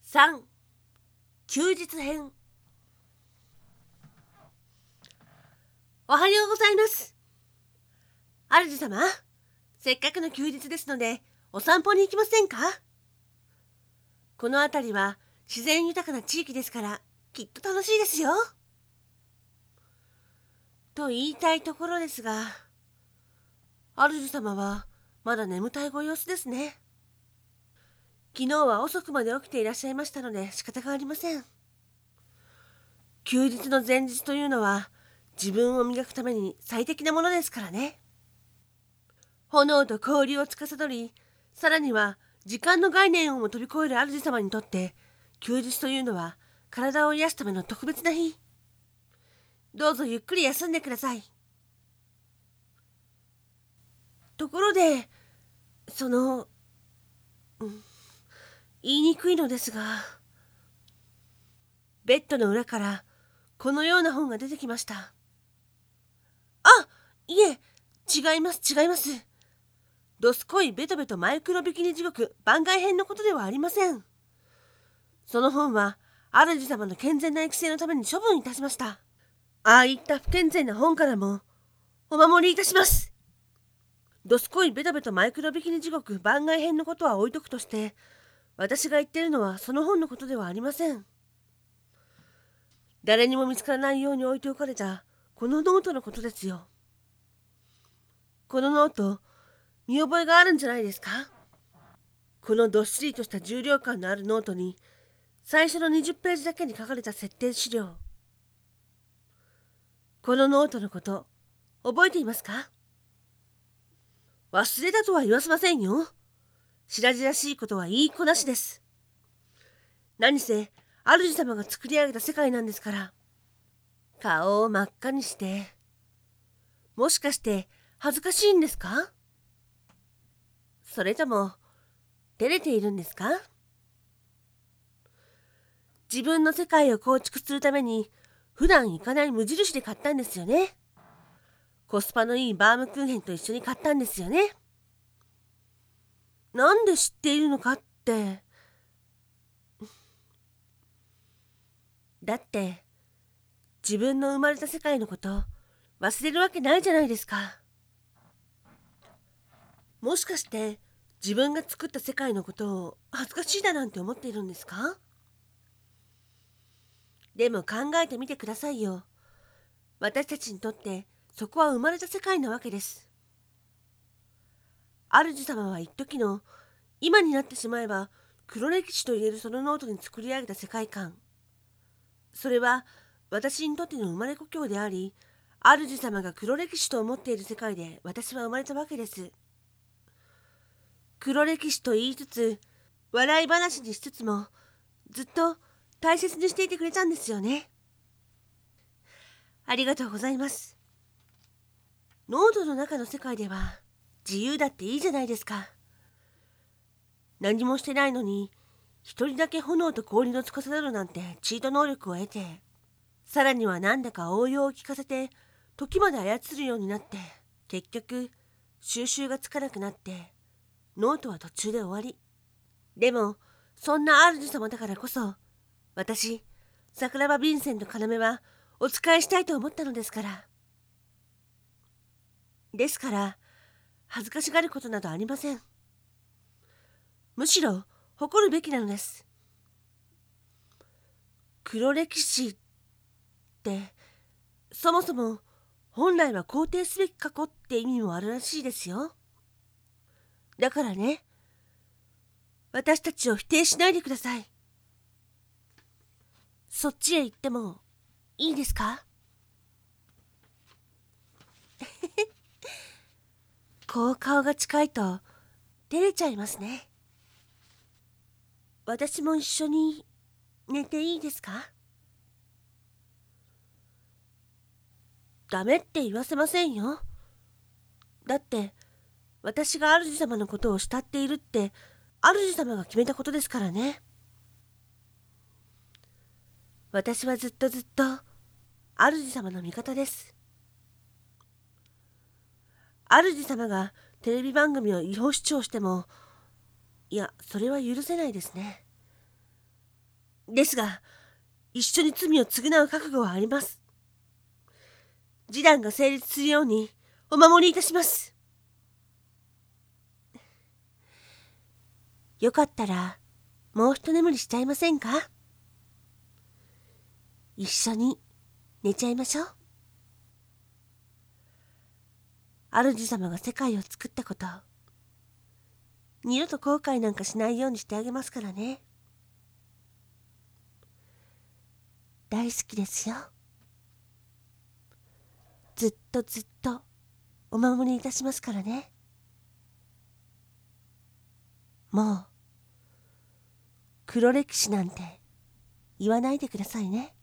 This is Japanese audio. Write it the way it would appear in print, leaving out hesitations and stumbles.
3. 休日編。おはようございます。主様、せっかくの休日ですのでお散歩に行きませんか？この辺りは自然豊かな地域ですからきっと楽しいですよ。と言いたいところですが、主様はまだ眠たいご様子ですね。昨日は遅くまで起きていらっしゃいましたので仕方がありません。休日の前日というのは自分を磨くために最適なものですからね。炎と氷を司り、さらには時間の概念をも飛び越える主様にとって休日というのは体を癒すための特別な日。どうぞゆっくり休んでください。ところで、言いにくいのですが、ベッドの裏からこのような本が出てきました。いえ、違います。どすこいベトベトマイクロビキニ地獄番外編のことではありません。その本は主様の健全な育成のために処分いたしました。ああいった不健全な本からもお守りいたします。どすこいベトベトマイクロビキニ地獄番外編のことは置いとくとして、私が言っているのはその本のことではありません。誰にも見つからないように置いておかれたこのノートのことですよ。このノート、見覚えがあるんじゃないですか？このどっしりとした重量感のあるノートに最初の20ページだけに書かれた設定資料。このノートのこと覚えていますか？忘れたとは言わせませんよ。白々しいことは言いこなしです。何せ主様が作り上げた世界なんですから。顔を真っ赤にして、もしかして恥ずかしいんですか？それとも照れているんですか？自分の世界を構築するために普段行かない無印で買ったんですよね。コスパのいいバームクーヘンと一緒に買ったんですよね。なんで知っているのかって。だって自分の生まれた世界のこと忘れるわけないじゃないですか。もしかして自分が作った世界のことを恥ずかしいだなんて思っているんですか？でも考えてみてくださいよ。私たちにとってそこは生まれた世界なわけです。主様は一時の、今になってしまえば黒歴史と言えるそのノートに作り上げた世界観。それは私にとっての生まれ故郷であり、主様が黒歴史と思っている世界で私は生まれたわけです。黒歴史と言いつつ、笑い話にしつつも、ずっと大切にしていてくれたんですよね。ありがとうございます。ノートの中の世界では自由だっていいじゃないですか。何もしてないのに一人だけ炎と氷の司るなんてチート能力を得て、さらにはなんだか応用を聞かせて時まで操るようになって、結局収集がつかなくなってノートは途中で終わり。でもそんな主様だからこそ、私桜庭ヴィンセント要はお仕えしたいと思ったのですから。ですから恥ずかしがることなどありません。むしろ誇るべきなのです。黒歴史ってそもそも本来は肯定すべき過去って意味もあるらしいですよ。だからね、私たちを否定しないでください。そっちへ行ってもいいですか？こう顔が近いと照れちゃいますね。私も一緒に寝ていいですか？ダメって言わせませんよ。だって私が主様のことを慕っているって主様が決めたことですからね。私はずっと主様の味方です。主様がテレビ番組を違法視聴しても、いや、それは許せないですね。 ですが、一緒に罪を償う覚悟はあります。示談が成立するようにお守りいたします。よかったらもう一眠りしちゃいませんか？一緒に寝ちゃいましょう。主様が世界を作ったこと、二度と後悔なんかしないようにしてあげますからね。大好きですよ。ずっとずっとお守りいたしますからね。もう黒歴史なんて言わないでくださいね。